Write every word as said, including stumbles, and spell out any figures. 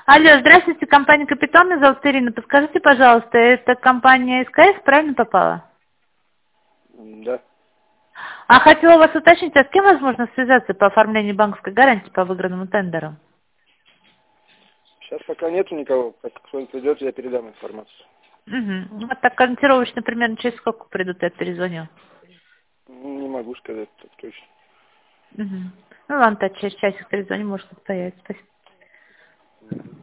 Алло, здравствуйте, компания «Капитан», меня зовут Ирина. Подскажите, пожалуйста, это компания СКС, правильно попала? Да. А хотела вас уточнить, а с кем возможно связаться по оформлению банковской гарантии по выигранному тендеру? Сейчас пока нету никого. Как кто-нибудь придет, я передам информацию. Угу. Вот так ориентировочно примерно через сколько придут, я перезвоню. Не могу сказать так точно. Угу. Ну ладно, так через часик перезвоню, может, появится. Спасибо.